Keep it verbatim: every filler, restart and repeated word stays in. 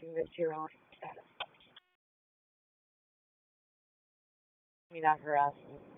something that's your own status. I mean, not harassment.